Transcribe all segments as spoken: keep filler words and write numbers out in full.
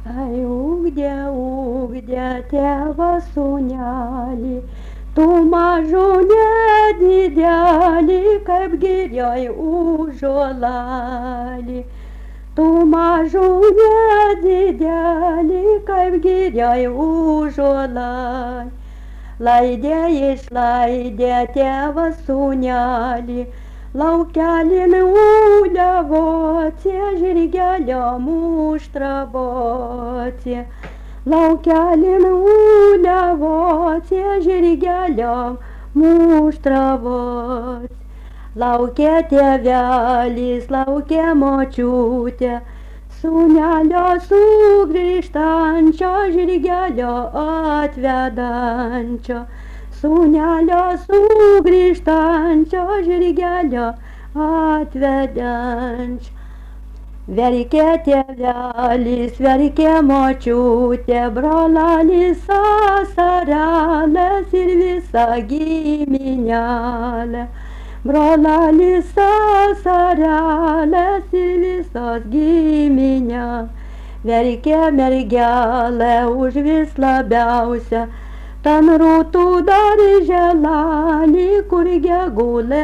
Ai ugdė, ugdė tėvas sūnelį, tu mažu nedidelį, kaip girioj ąžuolelį. Tu mažu nedidelį, kaip girioj ąžuolelį. Laidė išlaidė tėvas sūnelį, laukelin uliavotie, žirgelio muštravotie. Laukelin uliavotie, žirgelio muštravotie. Laukė tėvelis, laukė močiutė, sūnelio sugrįžtančio, žirgelio atvedančio. Sūnelio sugrįžtančio, žirgelio atvedančio. Verkė tėvelis, verkė močiutė, brolelis, seserelės ir visa giminelė. Brolelis, seserelės ir visos giminės. Verkė mergelė už vis labiausia, ten rūtų darželelį, kur gegulė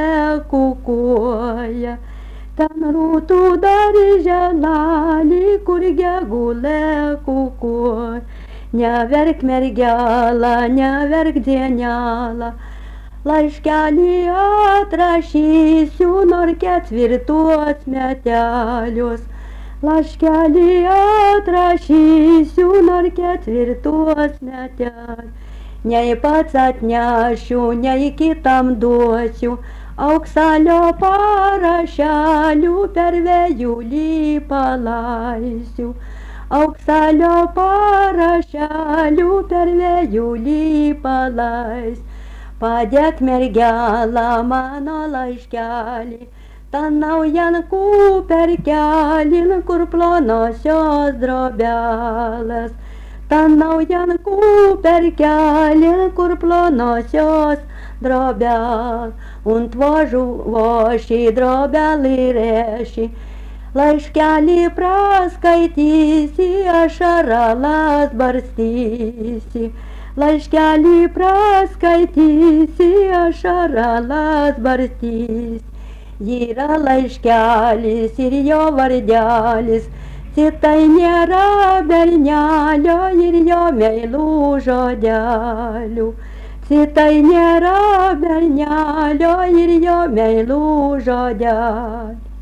kukuoja. Ten rūtų darželelį, kur gegulė kukuoja. Neverk mergelė, neverk dienelė, laiškelį atrašysiu nor ketvirtuos metelius. Laiškelį atrašysiu nor ketvirtuos metelius. Nei pats atnešiu, nei kitam duosiu, auksalio parašelių per vėjulį palaisiu. Auksalio parašelių per vėjulį palaisiu. Padėk mergelę mano laiškelį, tą naujan kuperkelin, kur plonosios drobelės. Tą naujan kuperkelin, kur plonosios drobelės. Unt vožų voši drobelį reši, laiškelį praskaitysi, ašareles barstysi. Laiškelį praskaitysi, ašareles barstysi. Yra laiškelis ir jo vardelis, citai nėra bernelio ir jo meilų žodelių. Citai nėra bernelio ir jo meilų žodelių.